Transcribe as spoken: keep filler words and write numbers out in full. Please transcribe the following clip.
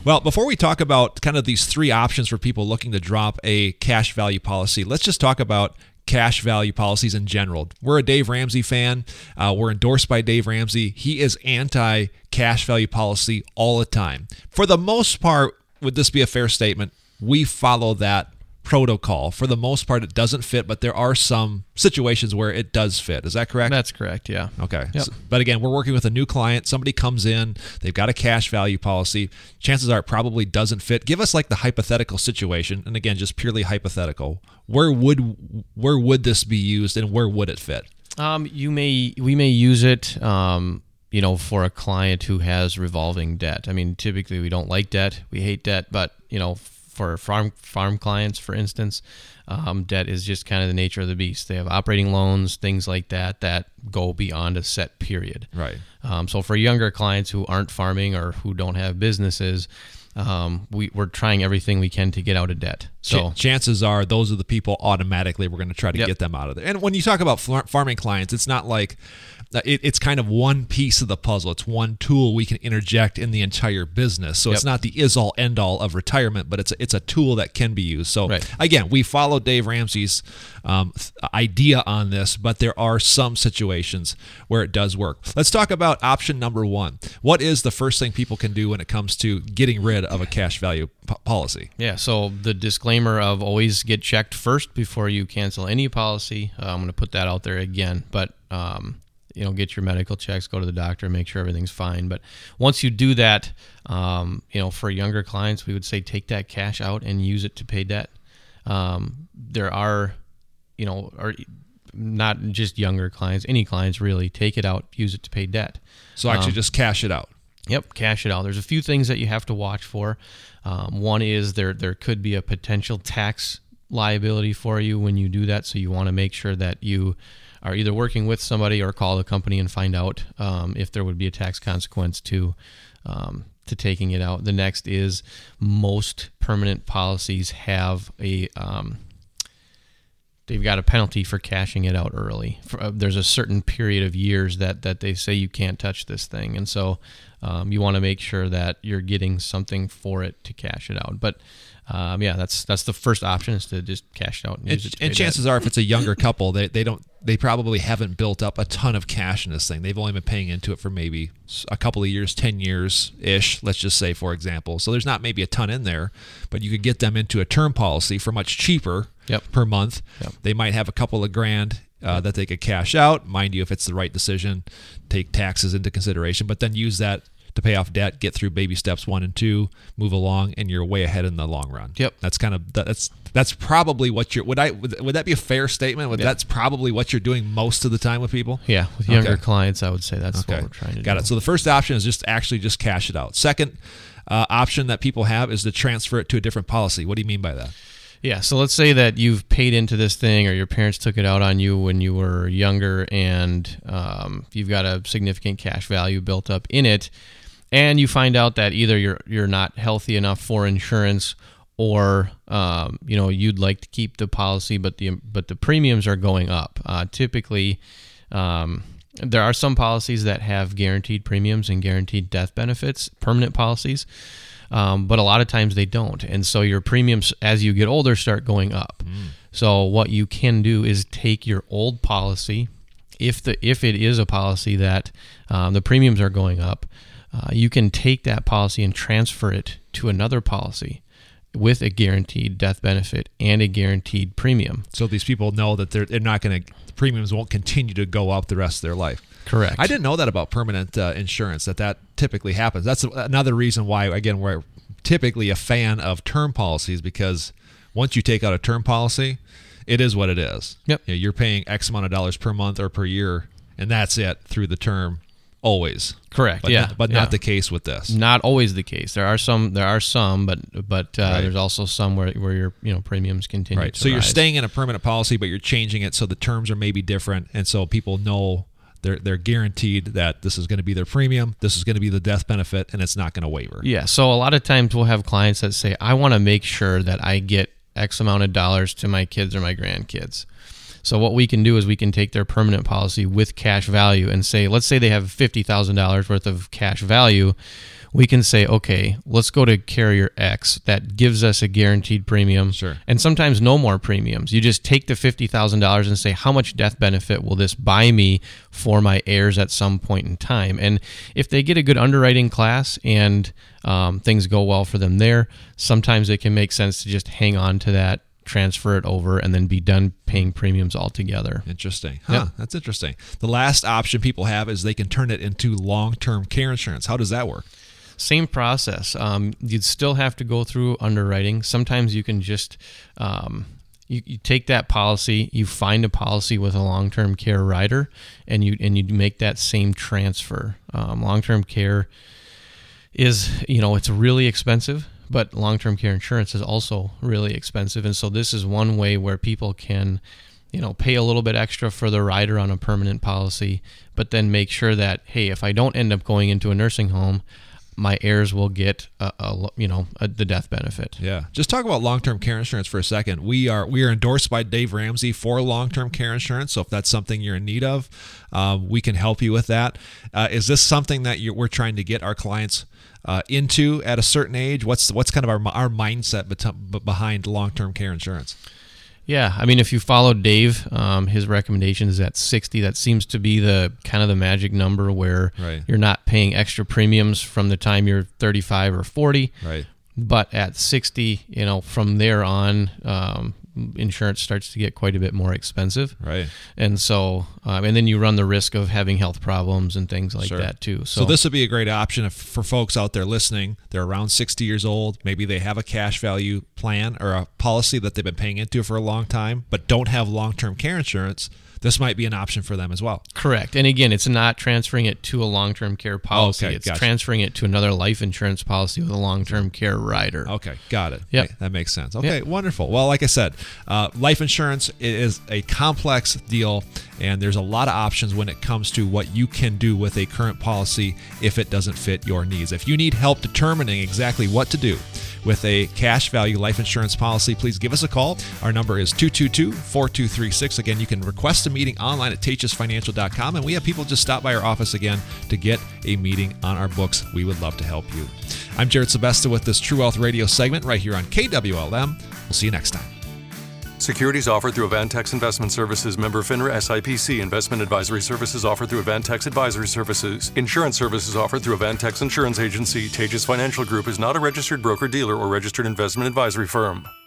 Well, before we talk about kind of these three options for people looking to drop a cash value policy, let's just talk about cash value policies in general. We're a Dave Ramsey fan. Uh, we're endorsed by Dave Ramsey. He is anti-cash value policy all the time. For the most part, would this be a fair statement? We follow that protocol. For the most part, it doesn't fit, but there are some situations where it does fit. Is that correct? That's correct, yeah. Okay. Yep. So, but again, we're working with a new client. Somebody comes in, they've got a cash value policy. Chances are it probably doesn't fit. Give us like the hypothetical situation, and again, just purely hypothetical. Where would where would this be used, and where would it fit? Um, you may we may use it, um, you know, for a client who has revolving debt. I mean, typically we don't like debt, we hate debt, but you know, for farm farm clients, for instance, um, debt is just kind of the nature of the beast. They have operating loans, things like that, that go beyond a set period. Right. Um, so for younger clients who aren't farming or who don't have businesses, um, we, we're trying everything we can to get out of debt. So Ch- chances are those are the people automatically we're going to try to Yep. get them out of there. And when you talk about far- farming clients, it's not like it, it's kind of one piece of the puzzle. It's one tool we can interject in the entire business. So it's Yep. not the is-all, end-all of retirement, but it's a, it's a tool that can be used. So Right. again, we follow Dave Ramsey's um, th- idea on this, but there are some situations where it does work. Let's talk about option number one. What is the first thing people can do when it comes to getting rid of a cash value p- policy? Yeah, so the disclaimer of always get checked first before you cancel any policy. Uh, I'm going to put that out there again, but um, you know, get your medical checks, go to the doctor, make sure everything's fine. But once you do that, um, you know, for younger clients, we would say take that cash out and use it to pay debt. Um, there are, you know, are not just younger clients, any clients really, take it out, use it to pay debt. So actually Um, just cash it out. Yep, cash it out. There's a few things that you have to watch for. Um, one is there there could be a potential tax liability for you when you do that, so you want to make sure that you are either working with somebody or call the company and find out um, if there would be a tax consequence to um, to taking it out. The next is most permanent policies have a um, they've got a penalty for cashing it out early. For, uh, there's a certain period of years that, that they say you can't touch this thing. And so um, you want to make sure that you're getting something for it to cash it out. But um, yeah, that's that's the first option, is to just cash it out and, And, use it to and pay chances debt. are, if it's a younger couple, they, they don't they probably haven't built up a ton of cash in this thing. They've only been paying into it for maybe a couple of years, ten years ish, let's just say, for example. So there's not maybe a ton in there, but you could get them into a term policy for much cheaper Yep. per month. Yep. They might have a couple of grand uh, that they could cash out. Mind you, if it's the right decision, take taxes into consideration, but then use that to pay off debt, get through baby steps one and two, move along, and you're way ahead in the long run. Yep. That's kind of that's that's probably what you're. Would I would, would that be a fair statement? Would Yeah. That's probably what you're doing most of the time with people. Yeah, with younger Okay. clients, I would say that's Okay, what we're trying to got do. it. So the first option is just actually just cash it out. Second uh, option that people have is to transfer it to a different policy. What do you mean by that? Yeah, so let's say that you've paid into this thing, or your parents took it out on you when you were younger, and um, you've got a significant cash value built up in it, and you find out that either you're you're not healthy enough for insurance, or um, you know, you'd like to keep the policy, but the but the premiums are going up. Uh, typically, um, there are some policies that have guaranteed premiums and guaranteed death benefits, permanent policies. Um, but a lot of times they don't. And so your premiums as you get older start going up. Mm. So what you can do is take your old policy, if the if it is a policy that um, the premiums are going up, uh, you can take that policy and transfer it to another policy with a guaranteed death benefit and a guaranteed premium. So these people know that they're, they're not going to, the premiums won't continue to go up the rest of their life. Correct. I didn't know that about permanent uh, insurance, that that typically happens. That's another reason why, again, we're typically a fan of term policies, because once you take out a term policy, it is what it is. Yep. You know, you're paying X amount of dollars per month or per year, and that's it through the term, always. Correct. But yeah. Not, but yeah. not the case with this. Not always the case. There are some. There are some, but but uh, Right. there's also some where where your you know premiums continue. Right. To So you're rise. staying in a permanent policy, but you're changing it so the terms are maybe different, and so people know they're they're guaranteed that this is going to be their premium, this is going to be the death benefit, and it's not going to waiver. Yeah. So a lot of times we'll have clients that say, I want to make sure that I get X amount of dollars to my kids or my grandkids. So what we can do is we can take their permanent policy with cash value and say, let's say they have fifty thousand dollars worth of cash value. we can say, okay, let's go to carrier X that gives us a guaranteed premium. Sure. And sometimes no more premiums. You just take the fifty thousand dollars and say, how much death benefit will this buy me for my heirs at some point in time? And if they get a good underwriting class and um, things go well for them there, sometimes it can make sense to just hang on to that, transfer it over, and then be done paying premiums altogether. Interesting. Huh, Yep. That's interesting. The last option people have is they can turn it into long-term care insurance. How does that work? Same process. Um, you'd still have to go through underwriting. Sometimes you can just um, you, you take that policy, you find a policy with a long-term care rider, and you and you make that same transfer. Um, long-term care is, you know, it's really expensive, but long-term care insurance is also really expensive. And so this is one way where people can, you know, pay a little bit extra for the rider on a permanent policy, but then make sure that, hey, if I don't end up going into a nursing home, my heirs will get, a, a, you know, a, the death benefit. Yeah. Just talk about long-term care insurance for a second. We are we are endorsed by Dave Ramsey for long-term care insurance. So if that's something you're in need of, um, we can help you with that. Uh, is this something that you're, we're trying to get our clients uh, into at a certain age? What's what's kind of our our mindset bet- behind long-term care insurance? Yeah, I mean, if you follow Dave, um, his recommendation is at sixty. That seems to be the kind of the magic number where Right. you're not paying extra premiums from the time you're thirty-five or forty. Right. But at sixty, you know, from there on, um, insurance starts to get quite a bit more expensive. Right. And so, um, and then you run the risk of having health problems and things like Sure. that too. So, this would be a great option if, for folks out there listening. They're around sixty years old. Maybe they have a cash value plan or a policy that they've been paying into for a long time, but don't have long-term care insurance. This might be an option for them as well. Correct. And again, it's not transferring it to a long-term care policy. Okay, it's gotcha. transferring it to another life insurance policy with a long-term care rider. Okay, got it. Yep. Okay, that makes sense. Okay, Yep. wonderful. Well, like I said, uh, life insurance is a complex deal, and there's a lot of options when it comes to what you can do with a current policy if it doesn't fit your needs. If you need help determining exactly what to do with a cash value life insurance policy, please give us a call. Our number is two two two, four two three six. Again, you can request a meeting online at tages financial dot com, and we have people just stop by our office again to get a meeting on our books. We would love to help you. I'm Jared Sebesta with this True Wealth Radio segment right here on K W L M. We'll see you next time. Securities offered through Avantex Investment Services, member FINRA S I P C. Investment advisory services offered through Avantex Advisory Services. Insurance services offered through Avantex Insurance Agency. Tages Financial Group is not a registered broker-dealer or registered investment advisory firm.